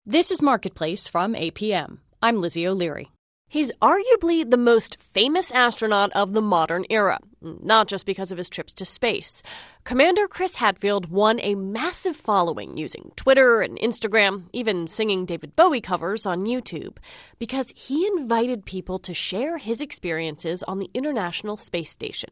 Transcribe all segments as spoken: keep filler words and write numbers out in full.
This is Marketplace from A P M. I'm Lizzie O'Leary. He's arguably the most famous astronaut of the modern era, not just because of his trips to space. Commander Chris Hadfield won a massive following using Twitter and Instagram, even singing David Bowie covers on YouTube, because he invited people to share his experiences on the International Space Station.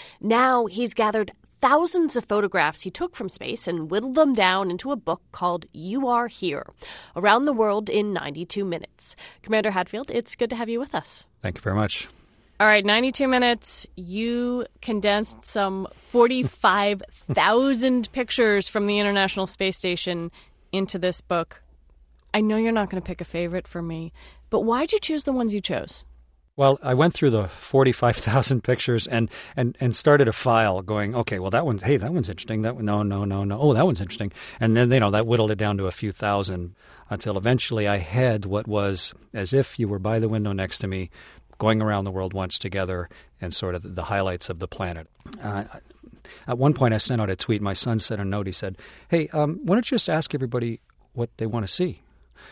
Now he's gathered thousands of photographs he took from space and whittled them down into a book called You Are Here, Around the World in ninety-two minutes. Commander Hadfield, it's good to have you with us. Thank you very much. All right, ninety-two minutes. You condensed some forty-five thousand pictures from the International Space Station into this book. I know you're not going to pick a favorite for me, but why'd you choose the ones you chose? Well, I went through the forty-five thousand pictures and, and, and started a file going, okay, well, that one, hey, that one's interesting. That one, no, no, no, no. Oh, that one's interesting. And then, you know, that whittled it down to a few thousand until eventually I had what was as if you were by the window next to me, going around the world once together and sort of the highlights of the planet. Uh, at one point, I sent out a tweet. My son sent a note. He said, hey, um, why don't you just ask everybody what they want to see?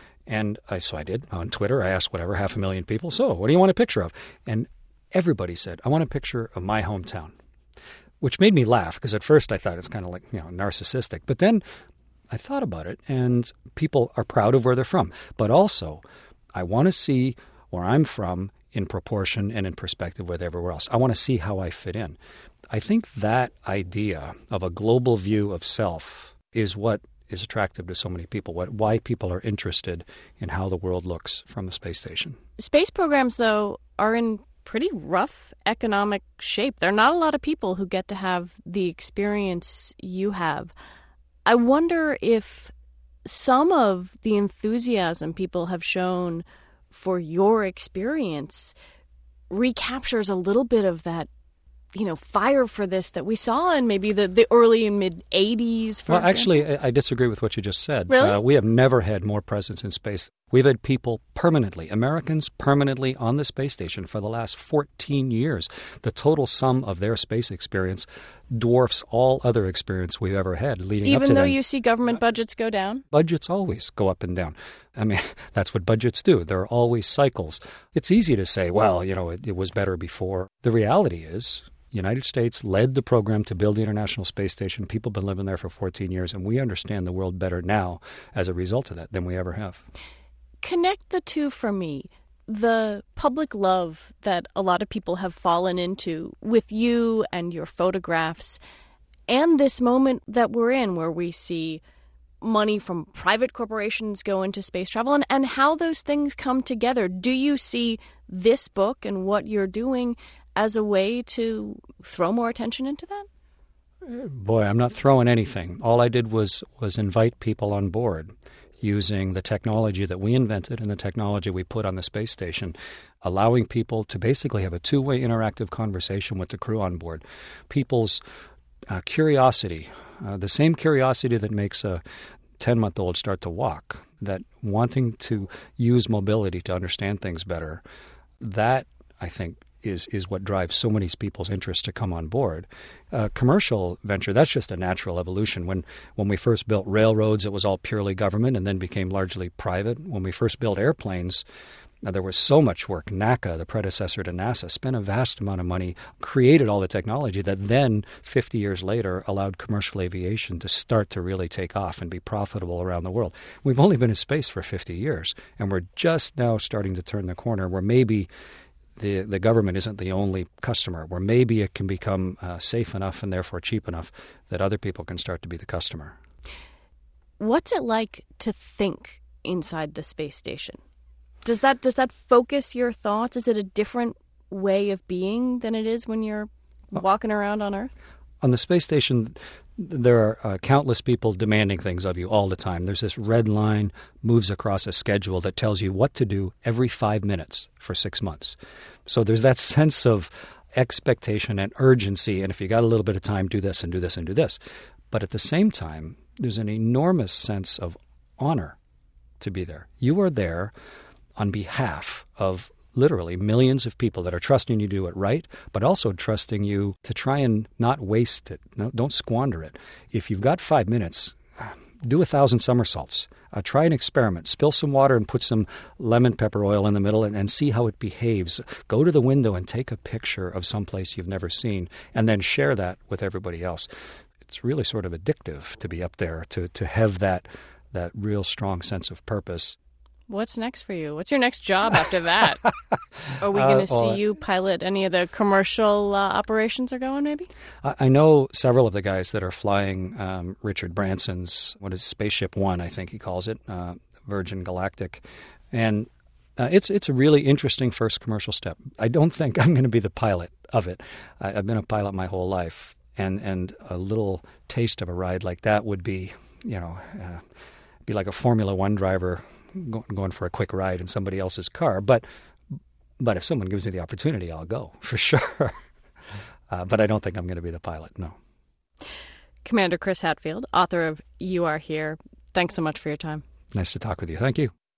And I, so I did. On Twitter, I asked whatever, half a million people, so what do you want a picture of? And everybody said, I want a picture of my hometown, which made me laugh because at first I thought it's kind of like, you know, narcissistic. But then I thought about it, and people are proud of where they're from. But also, I want to see where I'm from in proportion and in perspective with everywhere else. I want to see how I fit in. I think that idea of a global view of self is what is attractive to so many people, what, why people are interested in how the world looks from the space station. Space programs, though, are in pretty rough economic shape. There are not a lot of people who get to have the experience you have. I wonder if some of the enthusiasm people have shown for your experience recaptures a little bit of that, you know, fire for this that we saw in maybe the, the early and mid-eighties, for Well, example. actually, I disagree with what you just said. Really? Uh, we have never had more presence in space. We've had people permanently, Americans permanently on the space station for the last fourteen years. The total sum of their space experience dwarfs all other experience we've ever had leading Even up to though then. you see government budgets go down? Budgets always go up and down. I mean, that's what budgets do. There are always cycles. It's easy to say, well, you know, it, it was better before. The reality is, the United States led the program to build the International Space Station. People have been living there for fourteen years, and we understand the world better now as a result of that than we ever have. Connect the two for me. The public love that a lot of people have fallen into with you and your photographs, and this moment that we're in where we see money from private corporations go into space travel, and, and how those things come together. Do you see this book and what you're doing as a way to throw more attention into that? Boy, I'm not throwing anything. All I did was was invite people on board using the technology that we invented and the technology we put on the space station, allowing people to basically have a two-way interactive conversation with the crew on board. People's uh, curiosity, uh, the same curiosity that makes a ten-month-old start to walk, that wanting to use mobility to understand things better, that, I think, is is what drives so many people's interest to come on board. Uh, commercial venture, that's just a natural evolution. When when we first built railroads, it was all purely government and then became largely private. When we first built airplanes, uh, there was so much work. NACA, the predecessor to NASA, spent a vast amount of money, created all the technology that then, fifty years later, allowed commercial aviation to start to really take off and be profitable around the world. We've only been in space for fifty years, and we're just now starting to turn the corner where maybe The, the government isn't the only customer, where maybe it can become uh, safe enough and therefore cheap enough that other people can start to be the customer. What's it like to think inside the space station? Does that does that focus your thoughts? Is it a different way of being than it is when you're walking around on Earth? On the space station, there are uh, countless people demanding things of you all the time. There's this red line moves across a schedule that tells you what to do every five minutes for six months. So there's that sense of expectation and urgency, and if you got a little bit of time, do this and do this and do this. But at the same time, there's an enormous sense of honor to be there. You are there on behalf of literally millions of people that are trusting you to do it right, but also trusting you to try and not waste it. No, don't squander it. If you've got five minutes, do a thousand somersaults. Uh, try an experiment. Spill some water and put some lemon pepper oil in the middle and, and see how it behaves. Go to the window and take a picture of someplace you've never seen and then share that with everybody else. It's really sort of addictive to be up there, to, to have that that real strong sense of purpose. What's next for you? What's your next job after that? Are we going to uh, see well, you pilot any of the commercial uh, operations are going, maybe? I, I know several of the guys that are flying um, Richard Branson's, what is Spaceship One, I think he calls it, uh, Virgin Galactic. And uh, it's it's a really interesting first commercial step. I don't think I'm going to be the pilot of it. I, I've been a pilot my whole life, and, and a little taste of a ride like that would be, you know, uh, be like a Formula One driver going for a quick ride in somebody else's car. But but if someone gives me the opportunity, I'll go, for sure. uh, but I don't think I'm going to be the pilot, no. Commander Chris Hadfield, author of You Are Here, thanks so much for your time. Nice to talk with you. Thank you.